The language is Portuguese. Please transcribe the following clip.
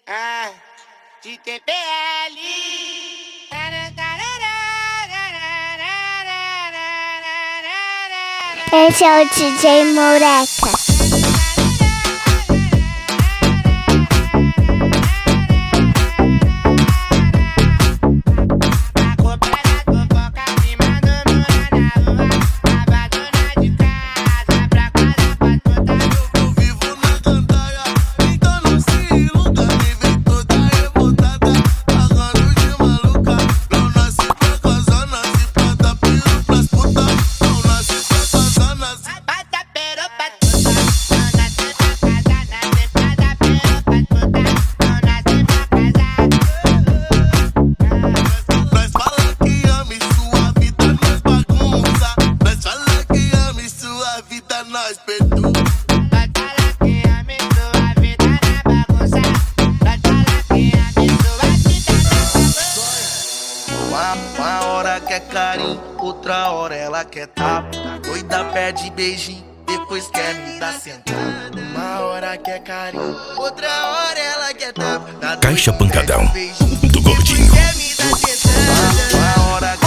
de TPL. Esse é o DJ Moreca. Nós perdoa. Vai falar que ame sua vida na bagunça. Vai falar que ame sua vida na bagunça. Uma hora quer carinho, outra hora ela quer tapa. Doida pede beijinho, depois quer me dar sentada. Uma hora quer carinho, outra hora ela quer tapa. Caixa Pancadão do Gordinho. Uma hora